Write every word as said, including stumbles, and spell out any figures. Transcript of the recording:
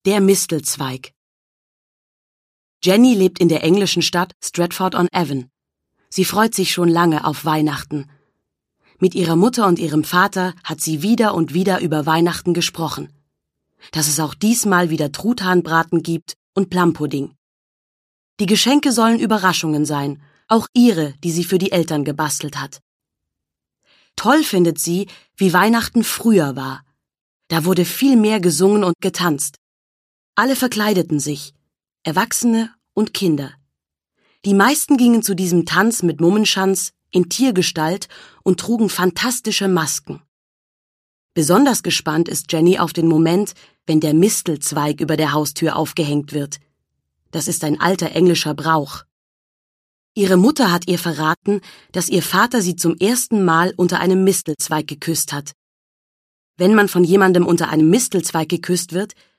Der Mistelzweig. Jenny lebt in der englischen Stadt Stratford-on-Avon. Sie freut sich schon lange auf Weihnachten. Mit ihrer Mutter und ihrem Vater hat sie wieder und wieder über Weihnachten gesprochen. Dass es auch diesmal wieder Truthahnbraten gibt und Plumpudding. Die Geschenke sollen Überraschungen sein, auch ihre, die sie für die Eltern gebastelt hat. Toll findet sie, wie Weihnachten früher war. Da wurde viel mehr gesungen und getanzt. Alle verkleideten sich, Erwachsene und Kinder. Die meisten gingen zu diesem Tanz mit Mummenschanz in Tiergestalt und trugen fantastische Masken. Besonders gespannt ist Jenny auf den Moment, wenn der Mistelzweig über der Haustür aufgehängt wird. Das ist ein alter englischer Brauch. Ihre Mutter hat ihr verraten, dass ihr Vater sie zum ersten Mal unter einem Mistelzweig geküsst hat. Wenn man von jemandem unter einem Mistelzweig geküsst wird,